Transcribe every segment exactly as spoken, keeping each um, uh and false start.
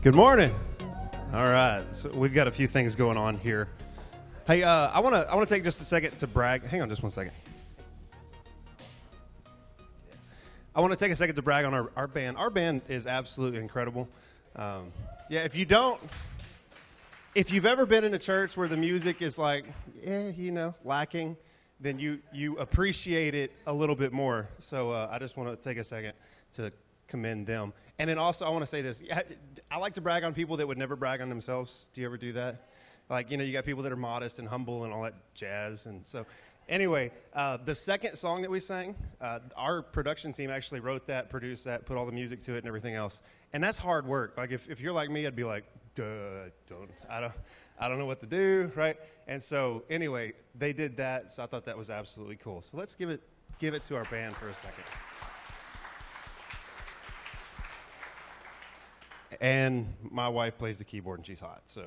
Good morning. All right, so we've got a few things going on here. Hey, uh, I want to I want to take just a second to brag. Hang on just one second. I want to take a second to brag on our, our band. Our band is absolutely incredible. Um, yeah, if you don't, if you've ever been in a church where the music is like, yeah, you know, lacking, then you, you appreciate it a little bit more. So uh, I just want to take a second to commend them. And then also I want to say this. I like to brag on people that would never brag on themselves. Do you ever do that? Like, you know, you got people that are modest and humble and all that jazz. And so anyway, uh, the second song that we sang, uh, our production team actually wrote that, produced that, put all the music to it and everything else. And that's hard work. Like, if, if you're like me, I'd be like, duh, don't, I don't, I don't know what to do, right? And so anyway, they did that, so I thought that was absolutely cool. So let's give it, give it to our band for a second. And my wife plays the keyboard and she's hot, so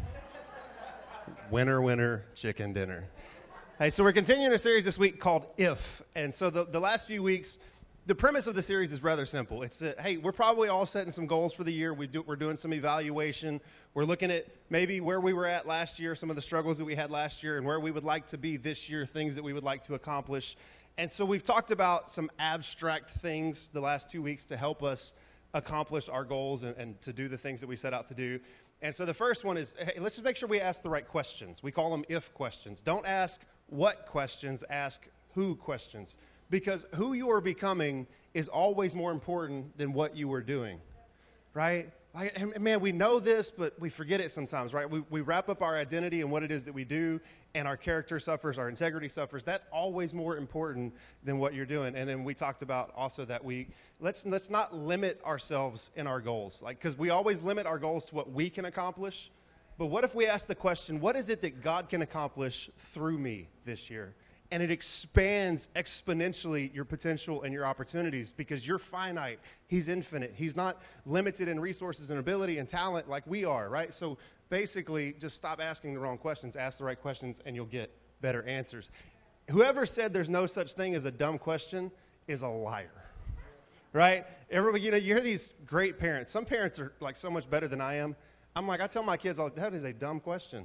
winner, winner, chicken dinner. Hey, so we're continuing a series this week called If. And so the, the last few weeks, the premise of the series is rather simple. It's that, hey, we're probably all setting some goals for the year. We do, we're doing some evaluation. We're looking at maybe where we were at last year, some of the struggles that we had last year, and where we would like to be this year, things that we would like to accomplish. And so we've talked about some abstract things the last two weeks to help us accomplish our goals and, and to do the things that we set out to do. And so the first one is, hey, let's just make sure we ask the right questions. We call them if questions. Don't ask what questions, ask who questions. Because who you are becoming is always more important than what you are doing, right? Like, and man, we know this, but we forget it sometimes, right? We, we wrap up our identity in what it is that we do, and our character suffers, our integrity suffers. That's always more important than what you're doing. And then we talked about also that we, let's let's not limit ourselves in our goals, like, because we always limit our goals to what we can accomplish. But what if we ask the question, what is it that God can accomplish through me this year? And it expands exponentially your potential and your opportunities because you're finite. He's infinite. He's not limited in resources and ability and talent like we are, right? So basically, just stop asking the wrong questions. Ask the right questions, and you'll get better answers. Whoever said there's no such thing as a dumb question is a liar, right? Everybody, you know, you hear these great parents. Some parents are like so much better than I am. I'm like, I tell my kids, that is a dumb question.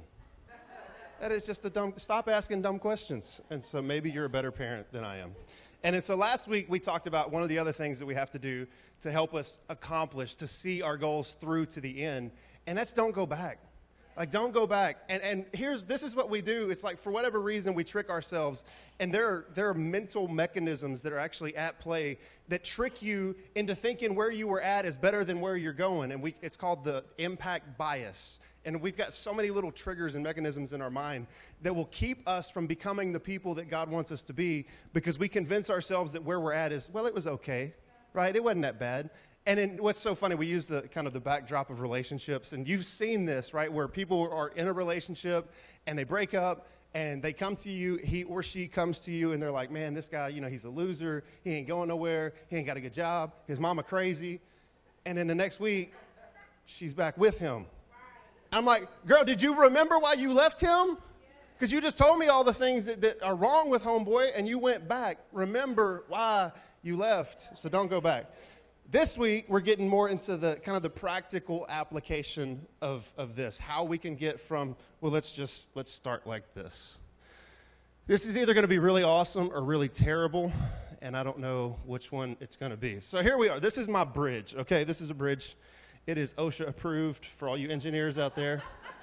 That is just a dumb, stop asking dumb questions. And so maybe you're a better parent than I am. And so last week we talked about one of the other things that we have to do to help us accomplish, to see our goals through to the end. And that's don't go back. Like, don't go back. And and here's, this is what we do. It's like, for whatever reason, we trick ourselves. And there are, there are mental mechanisms that are actually at play that trick you into thinking where you were at is better than where you're going. And we, it's called the impact bias. And we've got so many little triggers and mechanisms in our mind that will keep us from becoming the people that God wants us to be, because we convince ourselves that where we're at is, well, it was okay, right? It wasn't that bad. And then what's so funny, we use the kind of the backdrop of relationships, and you've seen this, right, where people are in a relationship and they break up and they come to you, he or she comes to you, and they're like, man, this guy, you know, he's a loser. He ain't going nowhere. He ain't got a good job. His mama crazy. And then the next week, she's back with him. I'm like, girl, did you remember why you left him? Because you just told me all the things that, that are wrong with homeboy, and you went back. Remember why you left, so don't go back. This week, we're getting more into the kind of the practical application of, of this, how we can get from, well, let's just, let's start like this. This is either going to be really awesome or really terrible, and I don't know which one it's going to be. So here we are. This is my bridge, okay? This is a bridge. It is OSHA approved for all you engineers out there.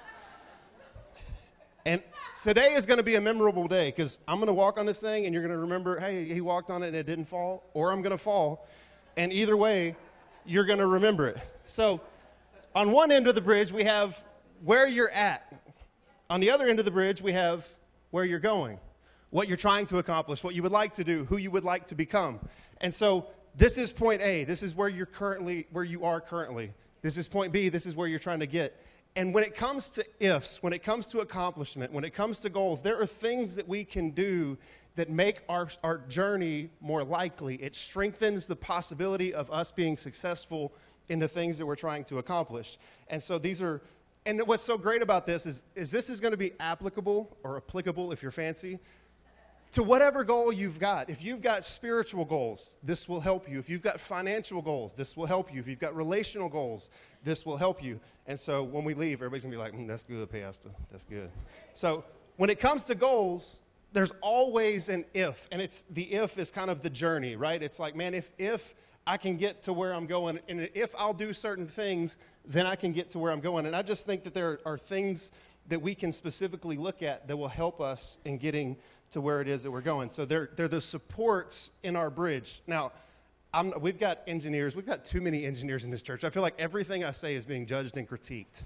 And today is going to be a memorable day because I'm going to walk on this thing and you're going to remember, hey, he walked on it and it didn't fall, or I'm going to fall. And either way, you're going to remember it. So on one end of the bridge, we have where you're at. On the other end of the bridge, we have where you're going, what you're trying to accomplish, what you would like to do, who you would like to become. And so this is point A. This is where you're currently, where you are currently. This is point B. This is where you're trying to get. And when it comes to ifs, when it comes to accomplishment, when it comes to goals, there are things that we can do that make our, our journey more likely. It strengthens the possibility of us being successful in the things that we're trying to accomplish. And so these are, and what's so great about this is, is this is going to be applicable or applicable if you're fancy to whatever goal you've got. If you've got spiritual goals, this will help you. If you've got financial goals, this will help you. If you've got relational goals, this will help you. And so when we leave, everybody's going to be like, mm, that's good, Pastor. That's good. So when it comes to goals, there's always an if. And it's the if is kind of the journey, right? It's like, man, if if I can get to where I'm going, and if I'll do certain things, then I can get to where I'm going. And I just think that there are things that we can specifically look at that will help us in getting to where it is that we're going. So they're, they're the supports in our bridge. Now, I'm, we've got engineers. We've got too many engineers in this church. I feel like everything I say is being judged and critiqued.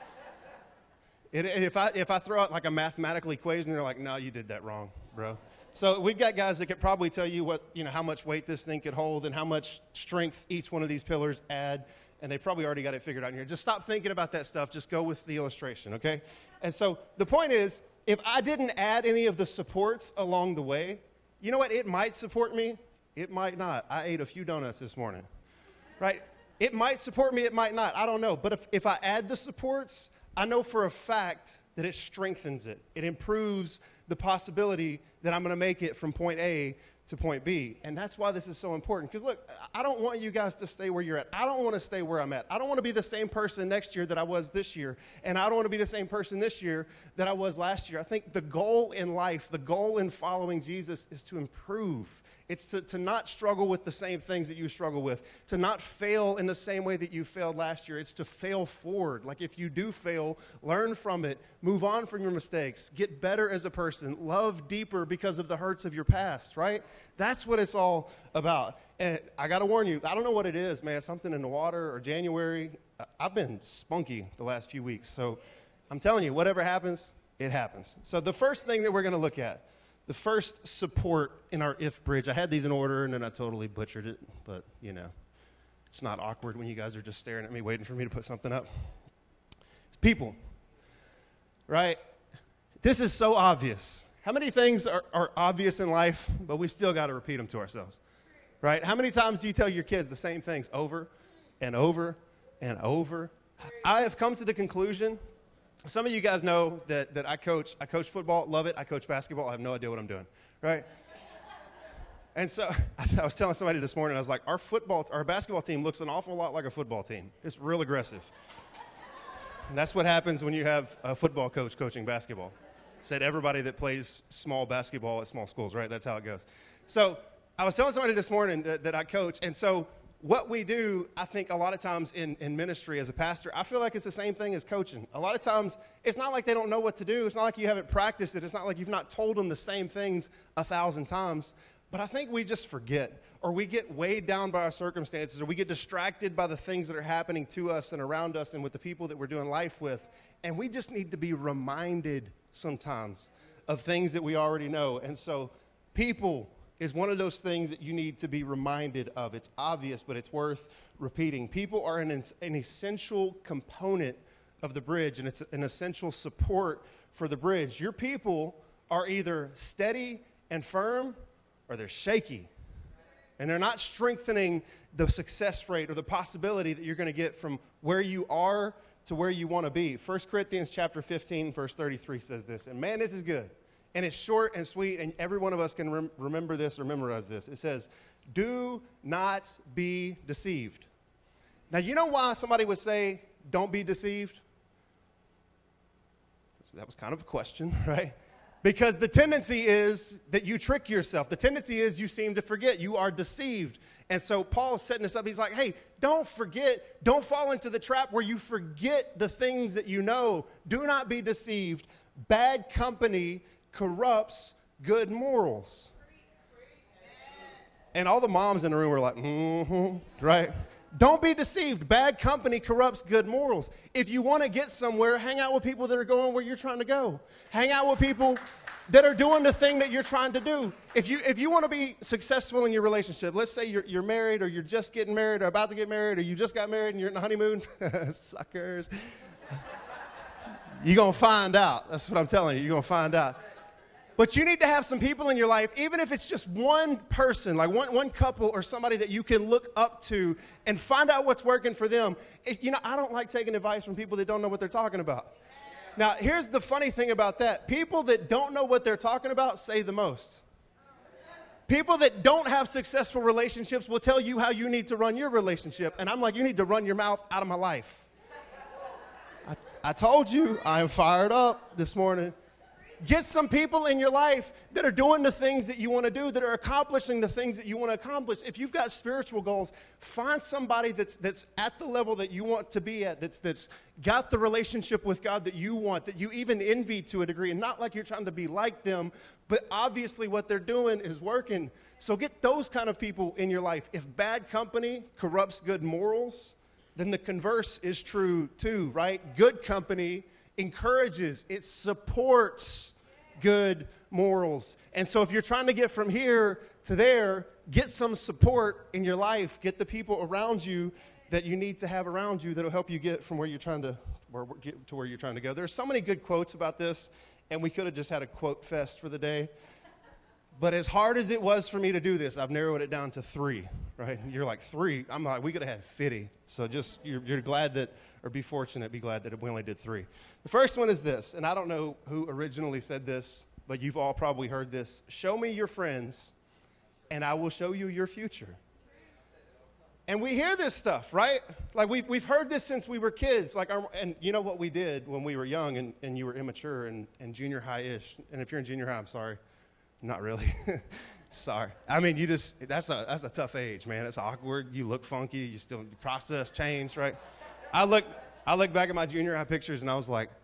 It, if, I, if I throw out like a mathematical equation, they're like, no, you did that wrong, bro. So we've got guys that could probably tell you what, you know, how much weight this thing could hold and how much strength each one of these pillars add. And they probably already got it figured out in here. Just stop thinking about that stuff. Just go with the illustration, okay? And so the point is, if I didn't add any of the supports along the way, you know what? It might support me. It might not. I ate a few donuts this morning, right? It might support me. It might not. I don't know. But if, if I add the supports, I know for a fact that it strengthens it. It improves the possibility that I'm going to make it from point A to point B. And that's why this is so important. Because, look, I don't want you guys to stay where you're at. I don't want to stay where I'm at. I don't want to be the same person next year that I was this year. And I don't want to be the same person this year that I was last year. I think the goal in life, the goal in following Jesus is to improve. It's to, to not struggle with the same things that you struggle with, to not fail in the same way that you failed last year. It's to fail forward. Like if you do fail, learn from it, move on from your mistakes, get better as a person, love deeper because of the hurts of your past, right? That's what it's all about. And I got to warn you, I don't know what it is, man, something in the water or January. I've been spunky the last few weeks. So I'm telling you, whatever happens, it happens. So the first thing that we're going to look at, the first support in our if bridge, I had these in order and then I totally butchered it, but you know, it's not awkward when you guys are just staring at me waiting for me to put something up. It's people, right? This is so obvious. How many things are, are obvious in life, but we still got to repeat them to ourselves, right? How many times do you tell your kids the same things over and over and over? I have come to the conclusion. Some of you guys know that, that I coach. I coach football, love it. I coach basketball. I have no idea what I'm doing, right? And so I was telling somebody this morning, I was like, our football, our basketball team looks an awful lot like a football team. It's real aggressive. And that's what happens when you have a football coach coaching basketball. Said everybody that plays small basketball at small schools, right? That's how it goes. So I was telling somebody this morning that, that I coach, and so what we do, I think a lot of times in, in ministry as a pastor, I feel like it's the same thing as coaching. A lot of times, it's not like they don't know what to do. It's not like you haven't practiced it. It's not like you've not told them the same things a thousand times. But I think we just forget, or we get weighed down by our circumstances, or we get distracted by the things that are happening to us and around us and with the people that we're doing life with. And we just need to be reminded sometimes of things that we already know. And so people is one of those things that you need to be reminded of. It's obvious, but it's worth repeating. People are an, an essential component of the bridge, and it's an essential support for the bridge. Your people are either steady and firm, or they're shaky. And they're not strengthening the success rate or the possibility that you're going to get from where you are to where you want to be. First Corinthians chapter fifteen, verse thirty-three says this, and man, this is good. And it's short and sweet, and every one of us can rem- remember this or memorize this. It says, do not be deceived. Now, you know why somebody would say, don't be deceived? So that was kind of a question, right? Because the tendency is that you trick yourself. The tendency is you seem to forget. You are deceived. And so Paul is setting this up. He's like, hey, don't forget. Don't fall into the trap where you forget the things that you know. Do not be deceived. Bad company corrupts good morals. And all the moms in the room were like, mm-hmm, right? Don't be deceived. Bad company corrupts good morals. If you want to get somewhere, hang out with people that are going where you're trying to go. Hang out with people that are doing the thing that you're trying to do. If you if you want to be successful in your relationship, let's say you're, you're married or you're just getting married or about to get married or you just got married and you're in the honeymoon. Suckers. You're going to find out. That's what I'm telling you. You're going to find out. But you need to have some people in your life, even if it's just one person, like one, one couple or somebody that you can look up to and find out what's working for them. If, you know, I don't like taking advice from people that don't know what they're talking about. Now, here's the funny thing about that. People that don't know what they're talking about say the most. People that don't have successful relationships will tell you how you need to run your relationship. And I'm like, you need to run your mouth out of my life. I, I told you, I am fired up this morning. Get some people in your life that are doing the things that you want to do, that are accomplishing the things that you want to accomplish. If you've got spiritual goals, find somebody that's that's at the level that you want to be at, that's that's got the relationship with God that you want, that you even envy to a degree, and not like you're trying to be like them, but obviously what they're doing is working. So get those kind of people in your life. If bad company corrupts good morals, then the converse is true too, right? Good company encourages, it supports good morals. And so if you're trying to get from here to there, get some support in your life. Get the people around you that you need to have around you that'll help you get from where you're trying to where, get to where you're trying to go. There's so many good quotes about this, and we could have just had a quote fest for the day. But as hard as it was for me to do this, I've narrowed it down to three, right? You're like, three? I'm like, we could have had fifty. So just, you're, you're glad that, or be fortunate, be glad that we only did three. The first one is this, and I don't know who originally said this, but you've all probably heard this. Show me your friends, and I will show you your future. And we hear this stuff, right? Like, we've, we've heard this since we were kids. Like, our, and you know what we did when we were young and, and you were immature and, and junior high-ish. And if you're in junior high, I'm sorry. Not really. Sorry. I mean, you just, that's a that's a tough age, man. It's awkward. You look funky. You still, you process change, right? I look, I look back at my junior high pictures, and I was like,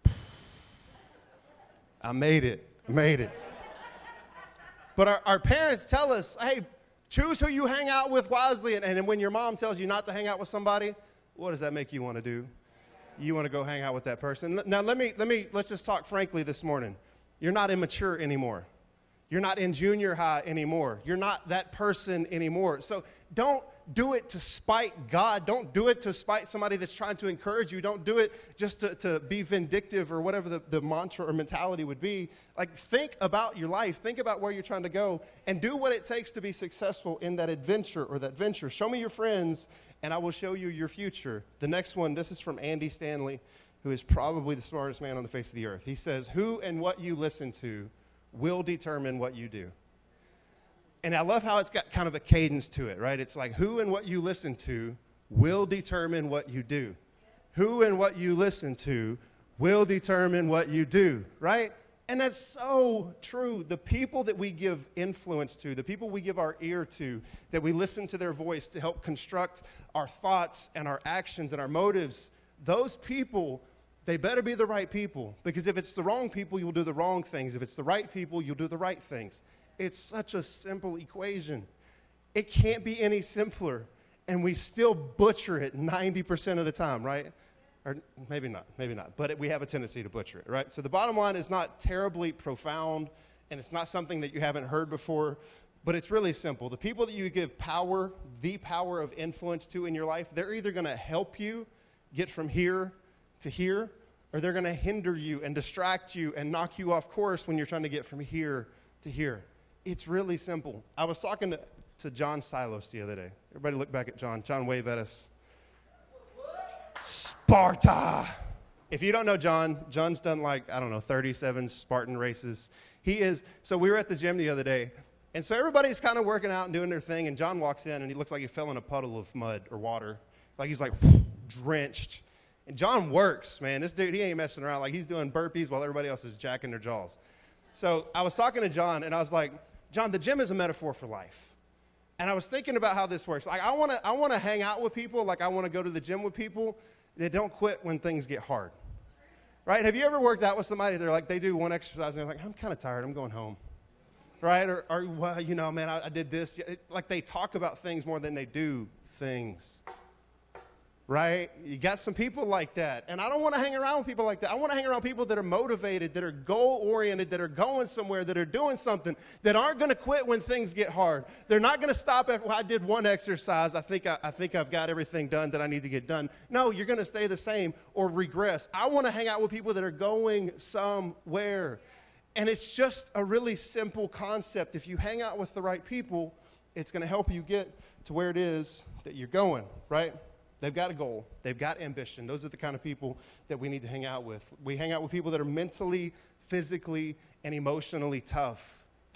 I made it. Made it. But our, our parents tell us, hey, choose who you hang out with wisely. And, and when your mom tells you not to hang out with somebody, what does that make you want to do? You want to go hang out with that person. Now, let me, let me, let's just talk frankly this morning. You're not immature anymore. You're not in junior high anymore. You're not that person anymore. So don't do it to spite God. Don't do it to spite somebody that's trying to encourage you. Don't do it just to, to be vindictive or whatever the, the mantra or mentality would be. Like, think about your life. Think about where you're trying to go and do what it takes to be successful in that adventure or that venture. Show me your friends, and I will show you your future. The next one, this is from Andy Stanley, who is probably the smartest man on the face of the earth. He says, who and what you listen to will determine what you do. And I love how it's got kind of a cadence to it, right? It's like who and what you listen to will determine what you do. Who and what you listen to will determine what you do, right? And that's so true. The people that we give influence to, the people we give our ear to, that we listen to their voice to help construct our thoughts and our actions and our motives, those people, they better be the right people, because if it's the wrong people, you'll do the wrong things. If it's the right people, you'll do the right things. It's such a simple equation. It can't be any simpler, and we still butcher it ninety percent of the time, right? Or maybe not, maybe not, but it, we have a tendency to butcher it, right? So the bottom line is not terribly profound, and it's not something that you haven't heard before, but it's really simple. The people that you give power, the power of influence to in your life, they're either going to help you get from here to here, or they're going to hinder you and distract you and knock you off course when you're trying to get from here to here. It's really simple. I was talking to, to John Silos the other day. Everybody look back at John. John, wave at us. Sparta. If you don't know John, John's done like, I don't know, thirty-seven Spartan races. He is, so we were at the gym the other day, and so everybody's kind of working out and doing their thing, and John walks in, and he looks like he fell in a puddle of mud or water. Like he's like drenched. And John works, man. This dude, he ain't messing around. Like, he's doing burpees while everybody else is jacking their jaws. So I was talking to John, and I was like, John, the gym is a metaphor for life. And I was thinking about how this works. Like, I want to I want to hang out with people. Like, I want to go to the gym with people that don't quit when things get hard. Right? Have you ever worked out with somebody, they're like, they do one exercise, and they're like, I'm kind of tired. I'm going home. Right? Or, or well, you know, man, I, I did this. It, like, they talk about things more than they do things. Right? You got some people like that. And I don't want to hang around with people like that. I want to hang around people that are motivated, that are goal-oriented, that are going somewhere, that are doing something, that aren't going to quit when things get hard. They're not going to stop after, well, I did one exercise. I think, I, I think I've got everything done that I need to get done. No, you're going to stay the same or regress. I want to hang out with people that are going somewhere. And it's just a really simple concept. If you hang out with the right people, it's going to help you get to where it is that you're going, right? They've got a goal. They've got ambition. Those are the kind of people that we need to hang out with. We hang out with people that are mentally, physically, and emotionally tough. Don't,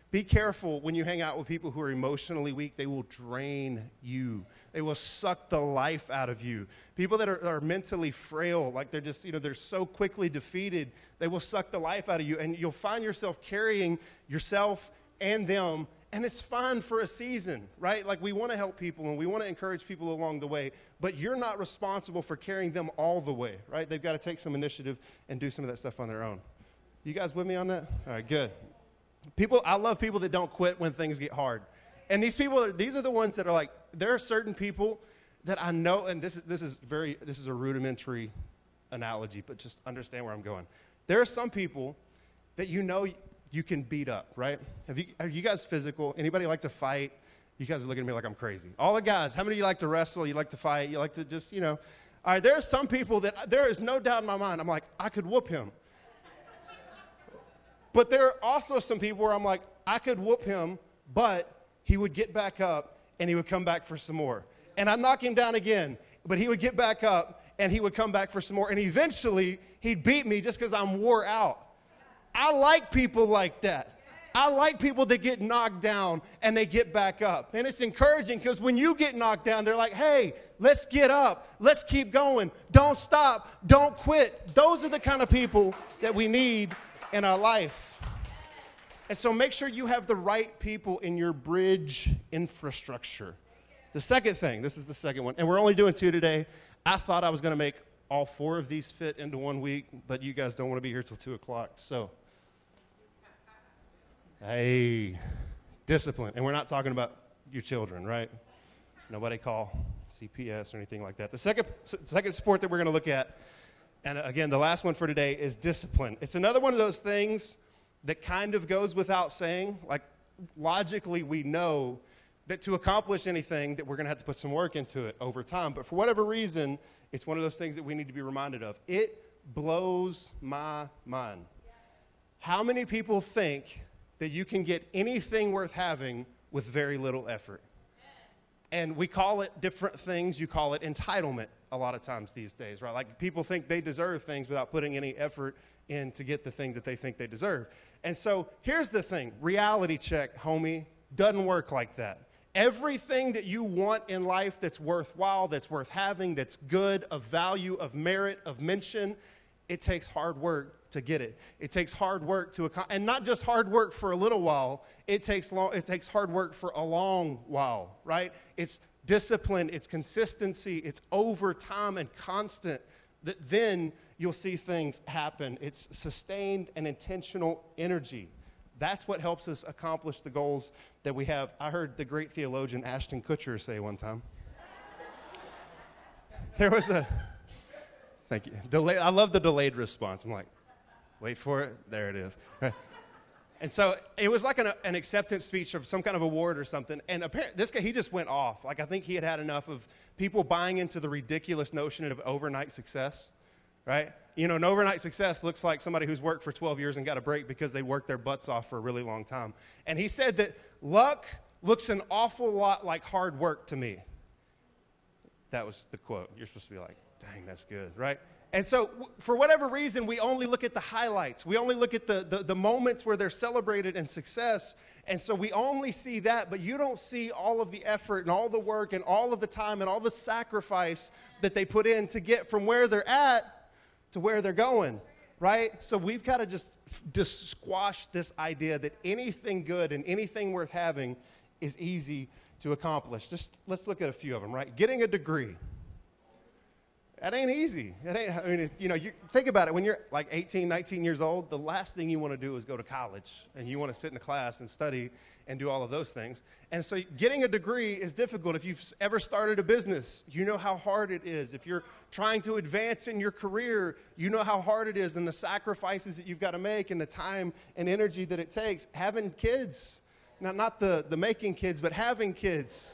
Be careful when you hang out with people who are emotionally weak. They will drain you. They will suck the life out of you. People that are, are mentally frail, like they're just, you know, they're so quickly defeated, they will suck the life out of you. And you'll find yourself carrying yourself and them, and it's fine for a season, right? Like we want to help people and we want to encourage people along the way, but you're not responsible for carrying them all the way, right? They've got to take some initiative and do some of that stuff on their own. You guys with me on that? All right, good. People, I love people that don't quit when things get hard. And these people, are, these are the ones that are like, there are certain people that I know, and this is, this is very, this is a rudimentary analogy, but just understand where I'm going. There are some people that you know you can beat up, right? Have you, are you guys physical? Anybody like to fight? You guys are looking at me like I'm crazy. All the guys, how many of you like to wrestle? You like to fight? You like to just, you know. All right, there are some people that there is no doubt in my mind, I'm like, I could whoop him. But there are also some people where I'm like, I could whoop him, but he would get back up and he would come back for some more. And I'd knock him down again, but he would get back up and he would come back for some more. And eventually, he'd beat me just because I'm wore out. I like people like that. I like people that get knocked down and they get back up. And it's encouraging because when you get knocked down, they're like, hey, let's get up. Let's keep going. Don't stop. Don't quit. Those are the kind of people that we need in our life. And so make sure you have the right people in your bridge infrastructure. The second thing, this is the second one, and we're only doing two today. I thought I was going to make all four of these fit into one week, but you guys don't want to be here till two o'clock. So, hey, discipline. And we're not talking about your children, right? Nobody call C P S or anything like that. The second, second support that we're going to look at, and again, the last one for today is discipline. It's another one of those things that kind of goes without saying. Like, logically, we know that to accomplish anything that we're going to have to put some work into it over time. But for whatever reason, it's one of those things that we need to be reminded of. It blows my mind. How many people think that you can get anything worth having with very little effort? And we call it different things. You call it entitlement a lot of times these days, right? Like people think they deserve things without putting any effort in to get the thing that they think they deserve. And so here's the thing. Reality check, homie, doesn't work like that. Everything that you want in life that's worthwhile, that's worth having, that's good, of value, of merit, of mention, it takes hard work to get it. It takes hard work to accomplish, and not just hard work for a little while. It takes long. It takes hard work for a long while, right? It's discipline. It's consistency. It's over time and constant. That then you'll see things happen. It's sustained and intentional energy. That's what helps us accomplish the goals that we have. I heard the great theologian Ashton Kutcher say one time. There was a, thank you. Delay, I love the delayed response. I'm like, wait for it. There it is. Right. And so it was like an, an acceptance speech of some kind of award or something. And apparently, this guy, he just went off. Like, I think he had had enough of people buying into the ridiculous notion of overnight success, right? You know, an overnight success looks like somebody who's worked for twelve years and got a break because they worked their butts off for a really long time. And he said that luck looks an awful lot like hard work to me. That was the quote. You're supposed to be like, dang, that's good, right? And so w- for whatever reason, we only look at the highlights. We only look at the, the, the moments where they're celebrated in success. And so we only see that, but you don't see all of the effort and all the work and all of the time and all the sacrifice that they put in to get from where they're at to where they're going, right? So we've got to just, just squash this idea that anything good and anything worth having is easy to accomplish. Just let's look at a few of them, right? Getting a degree. That ain't easy. It ain't, I mean, it, you know, you think about it. When you're like eighteen, nineteen years old, the last thing you want to do is go to college, and you want to sit in a class and study and do all of those things. And so getting a degree is difficult. If you've ever started a business, you know how hard it is. If you're trying to advance in your career, you know how hard it is and the sacrifices that you've got to make and the time and energy that it takes. Having kids, not, not the, the making kids, but having kids.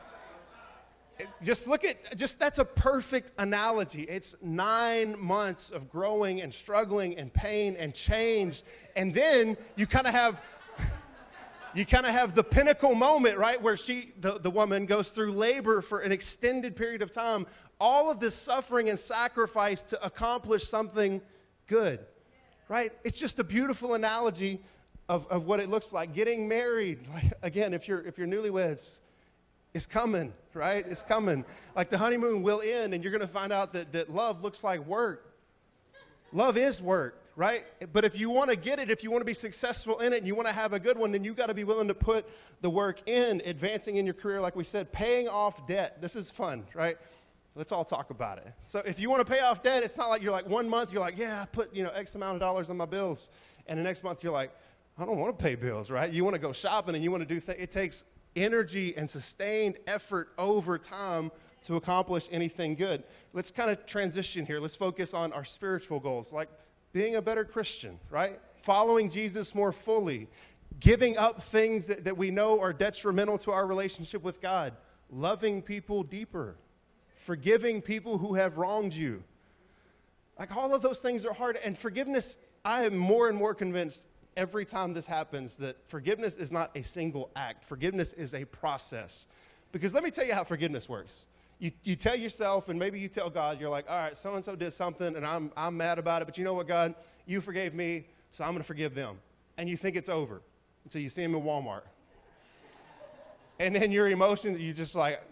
Just look at, just that's a perfect analogy. It's nine months of growing and struggling and pain and change. And then you kind of have, you kind of have the pinnacle moment, right? Where she, the, the woman goes through labor for an extended period of time. All of this suffering and sacrifice to accomplish something good, right? It's just a beautiful analogy of, of what it looks like. Getting married, like, again, if you're, if you're newlyweds, it's coming, right? It's coming. Like the honeymoon will end, and you're going to find out that, that love looks like work. Love is work, right? But if you want to get it, if you want to be successful in it, and you want to have a good one, then you got to be willing to put the work in, advancing in your career, like we said, paying off debt. This is fun, right? Let's all talk about it. So if you want to pay off debt, it's not like you're like one month, you're like, yeah, I put, you know, X amount of dollars on my bills. And the next month you're like, I don't want to pay bills, right? You want to go shopping and you want to do things. It takes energy and sustained effort over time to accomplish anything good. Let's kind of transition here. Let's focus on our spiritual goals, like being a better Christian, right? Following Jesus more fully, giving up things that, that we know are detrimental to our relationship with God, loving people deeper, forgiving people who have wronged you. Like all of those things are hard. And forgiveness, I am more and more convinced every time this happens that forgiveness is not a single act. Forgiveness is a process. Because let me tell you how forgiveness works. You, you tell yourself, and maybe you tell God, you're like, all right, so-and-so did something, and I'm, I'm mad about it, but you know what, God? You forgave me, so I'm going to forgive them. And you think it's over until you see them in Walmart. And then your emotions, you just like,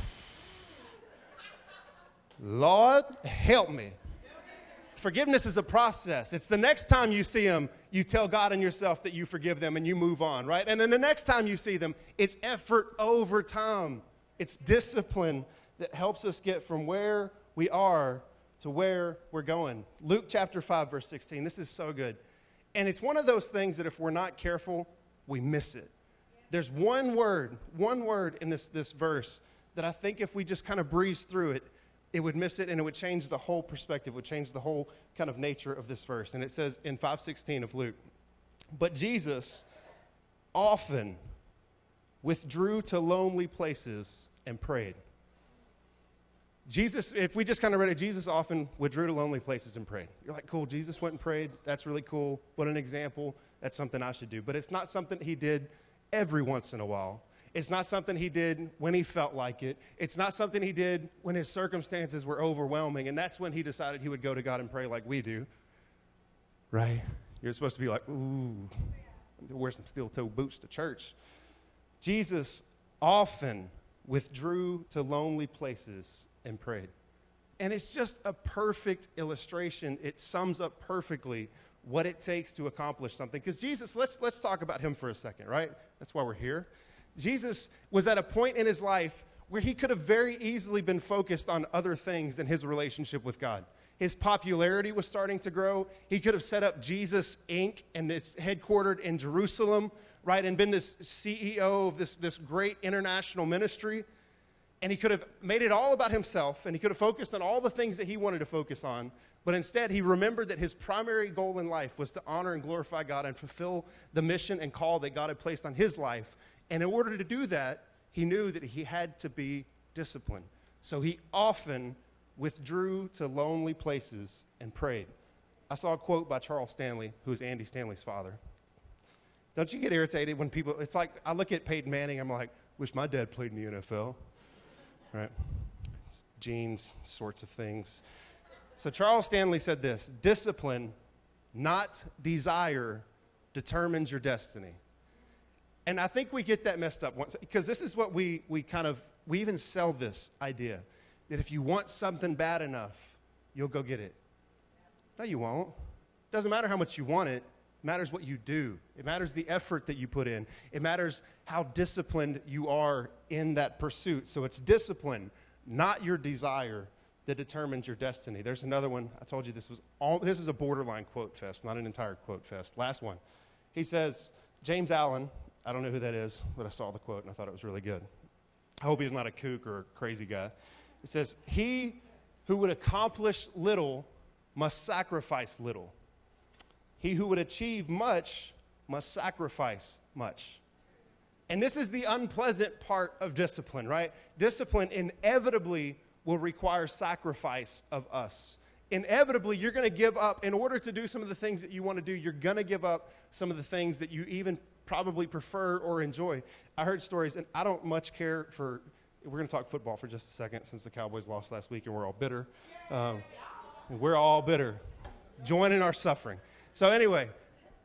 Lord, help me. Forgiveness is a process. It's the next time you see them, you tell God and yourself that you forgive them and you move on, right? And then the next time you see them, it's effort over time. It's discipline that helps us get from where we are to where we're going. Luke chapter five, verse sixteen. This is so good. And it's one of those things that if we're not careful, we miss it. There's one word, one word in this, this verse that I think if we just kind of breeze through it, it would miss it, and it would change the whole perspective, would change the whole kind of nature of this verse. And it says in five sixteen of Luke, but Jesus often withdrew to lonely places and prayed. Jesus, if we just kind of read it, Jesus often withdrew to lonely places and prayed. You're like, cool, Jesus went and prayed. That's really cool. What an example. That's something I should do. But it's not something he did every once in a while. It's not something he did when he felt like it. It's not something he did when his circumstances were overwhelming, and that's when he decided he would go to God and pray like we do, right? You're supposed to be like, ooh, wear some steel-toe boots to church. Jesus often withdrew to lonely places and prayed. And it's just a perfect illustration. It sums up perfectly what it takes to accomplish something. Because Jesus, let's, let's talk about him for a second, right? That's why we're here. Jesus was at a point in his life where he could have very easily been focused on other things than his relationship with God. His popularity was starting to grow. He could have set up Jesus Incorporated, and it's headquartered in Jerusalem, right, and been this C E O of this, this great international ministry. And he could have made it all about himself, and he could have focused on all the things that he wanted to focus on. But instead, he remembered that his primary goal in life was to honor and glorify God and fulfill the mission and call that God had placed on his life. And in order to do that, he knew that he had to be disciplined. So he often withdrew to lonely places and prayed. I saw a quote by Charles Stanley, who is Andy Stanley's father. Don't you get irritated when people, it's like, I look at Peyton Manning, I'm like, wish my dad played in the N F L. Right? It's genes, sorts of things. So Charles Stanley said this, discipline, not desire, determines your destiny. And I think we get that messed up once, because this is what we, we kind of, we even sell this idea, that if you want something bad enough, you'll go get it. No, you won't. It doesn't matter how much you want it. It matters what you do. It matters the effort that you put in. It matters how disciplined you are in that pursuit. So it's discipline, not your desire, that determines your destiny. There's another one. I told you this was all, this is a borderline quote fest, not an entire quote fest. Last one. He says, James Allen, I don't know who that is, but I saw the quote and I thought it was really good. I hope he's not a kook or a crazy guy. It says, he who would accomplish little must sacrifice little. He who would achieve much must sacrifice much. And this is the unpleasant part of discipline, right? Discipline inevitably will require sacrifice of us. Inevitably, you're going to give up, in order to do some of the things that you want to do, you're going to give up some of the things that you even probably prefer or enjoy. I heard stories, and I don't much care for, we're going to talk football for just a second since the Cowboys lost last week and we're all bitter. Um, we're all bitter, joining our suffering. So anyway,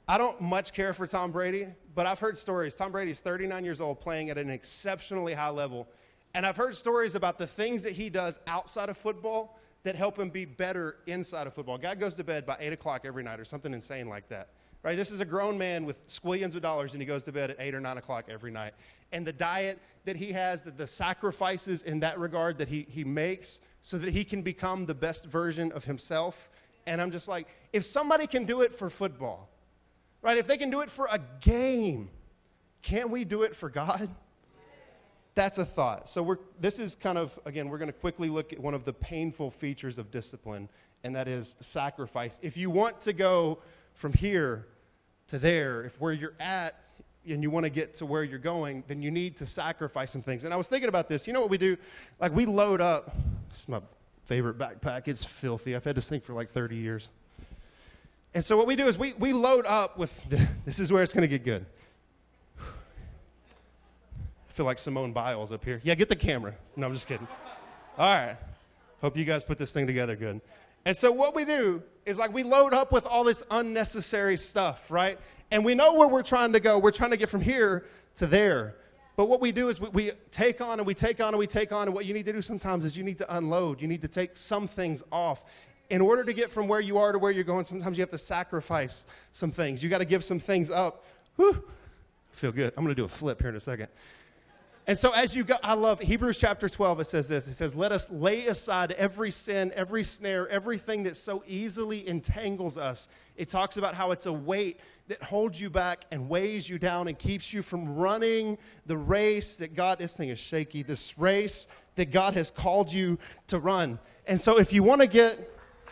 I don't much care for Tom Brady, but I've heard stories. Tom Brady's thirty-nine years old, playing at an exceptionally high level. And I've heard stories about the things that he does outside of football that help him be better inside of football. Guy goes to bed by eight o'clock every night or something insane like that. Right? This is a grown man with squillions of dollars, and he goes to bed at eight or nine o'clock every night. And the diet that he has, the, the sacrifices in that regard that he, he makes so that he can become the best version of himself. And I'm just like, if somebody can do it for football, right? If they can do it for a game, can't we do it for God? That's a thought. So we're, this is kind of, again, we're going to quickly look at one of the painful features of discipline, and that is sacrifice. If you want to go from here to there, if where you're at and you want to get to where you're going, then you need to sacrifice some things. And I was thinking about this. You know what we do? Like, we load up. This is my favorite backpack. It's filthy. I've had this thing for like thirty years. And so what we do is we, we load up with, this is where it's going to get good. I feel like Simone Biles up here. Yeah, get the camera. No, I'm just kidding. All right. Hope you guys put this thing together good. And so what we do is, like, we load up with all this unnecessary stuff, right? And we know where we're trying to go. We're trying to get from here to there. But what we do is we, we take on and we take on and we take on. And what you need to do sometimes is you need to unload. You need to take some things off. In order to get from where you are to where you're going, sometimes you have to sacrifice some things. You got to give some things up. Whew. I feel good. I'm going to do a flip here in a second. And so as you go, I love Hebrews chapter twelve, it says this. It says, let us lay aside every sin, every snare, everything that so easily entangles us. It talks about how it's a weight that holds you back and weighs you down and keeps you from running the race that God, this thing is shaky, this race that God has called you to run. And so if you want to get,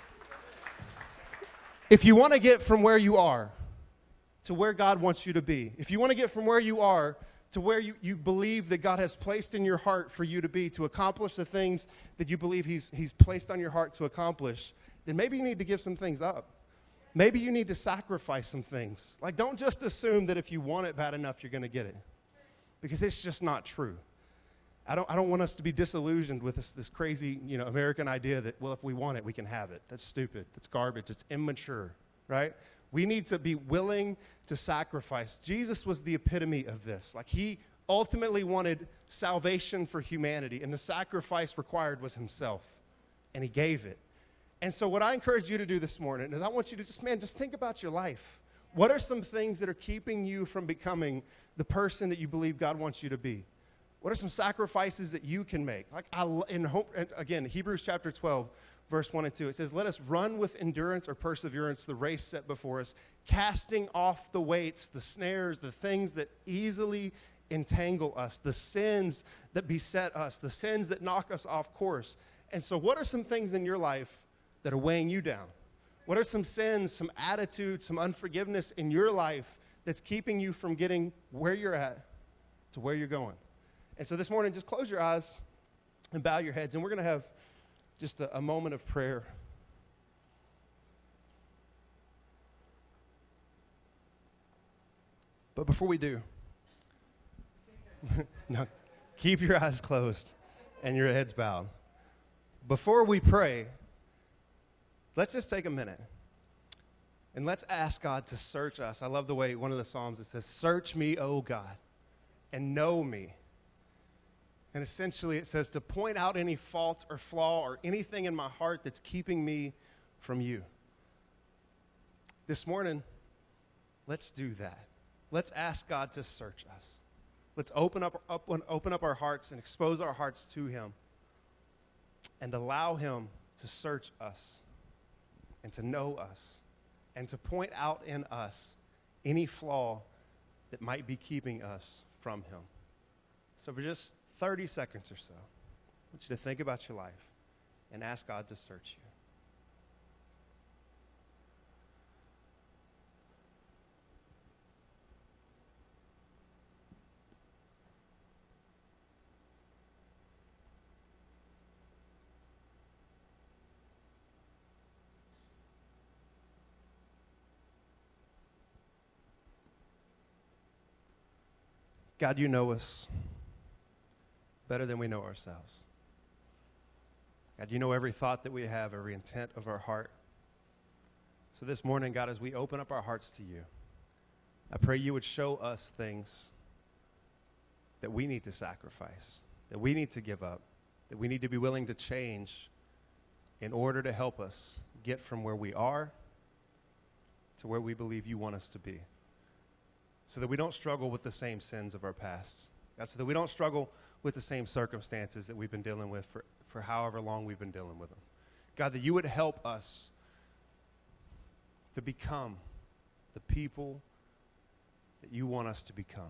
if you want to get from where you are to where God wants you to be, if you want to get from where you are to where you, you believe that God has placed in your heart for you to be, to accomplish the things that you believe he's, he's placed on your heart to accomplish, then maybe you need to give some things up. Maybe you need to sacrifice some things. Like, don't just assume that if you want it bad enough, you're going to get it. Because it's just not true. I don't, I don't want us to be disillusioned with this, this crazy, you know, American idea that, well, if we want it, we can have it. That's stupid. That's garbage. It's immature, right? We need to be willing to sacrifice. Jesus was the epitome of this. Like, he ultimately wanted salvation for humanity, and the sacrifice required was himself, and he gave it. And so what I encourage you to do this morning is I want you to just, man, just think about your life. What are some things that are keeping you from becoming the person that you believe God wants you to be? What are some sacrifices that you can make? Like, I, in hope, again, Hebrews chapter twelve, verse one and two, it says, let us run with endurance or perseverance the race set before us, casting off the weights, the snares, the things that easily entangle us, the sins that beset us, the sins that knock us off course. And so what are some things in your life that are weighing you down? What are some sins, some attitudes, some unforgiveness in your life that's keeping you from getting where you're at to where you're going? And so this morning, just close your eyes and bow your heads, and we're going to have just a, a moment of prayer. But before we do, no, keep your eyes closed and your heads bowed. Before we pray, let's just take a minute and let's ask God to search us. I love the way one of the Psalms, it says, search me, O God, and know me. And essentially it says to point out any fault or flaw or anything in my heart that's keeping me from you. This morning, let's do that. Let's ask God to search us. Let's open up, up, open up our hearts and expose our hearts to him and allow him to search us and to know us and to point out in us any flaw that might be keeping us from him. So for just thirty seconds or so, I want you to think about your life and ask God to search you. God, you know us better than we know ourselves. God, you know every thought that we have, every intent of our heart. So this morning, God, as we open up our hearts to you, I pray you would show us things that we need to sacrifice, that we need to give up, that we need to be willing to change in order to help us get from where we are to where we believe you want us to be, so that we don't struggle with the same sins of our past, God, so that we don't struggle with the same circumstances that we've been dealing with for, for however long we've been dealing with them. God, that you would help us to become the people that you want us to become.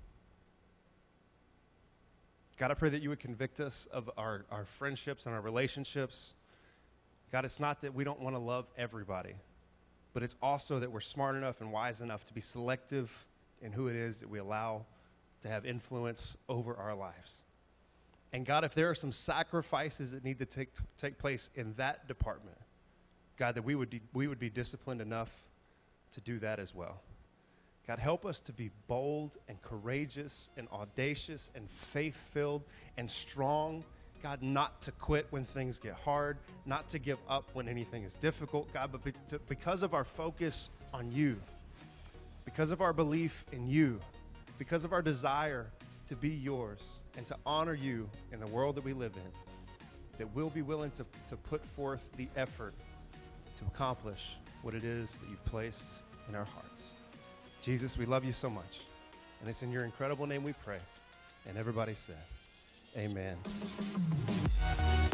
God, I pray that you would convict us of our, our friendships and our relationships. God, it's not that we don't want to love everybody, but it's also that we're smart enough and wise enough to be selective in who it is that we allow to have influence over our lives. And God, if there are some sacrifices that need to take, take place in that department, God, that we would, be, we would be disciplined enough to do that as well. God, help us to be bold and courageous and audacious and faith-filled and strong. God, not to quit when things get hard, not to give up when anything is difficult, God, but be, to, because of our focus on you, because of our belief in you, because of our desire to be yours and to honor you in the world that we live in, that we'll be willing to, to put forth the effort to accomplish what it is that you've placed in our hearts. Jesus, we love you so much, and it's in your incredible name we pray. And everybody said, amen.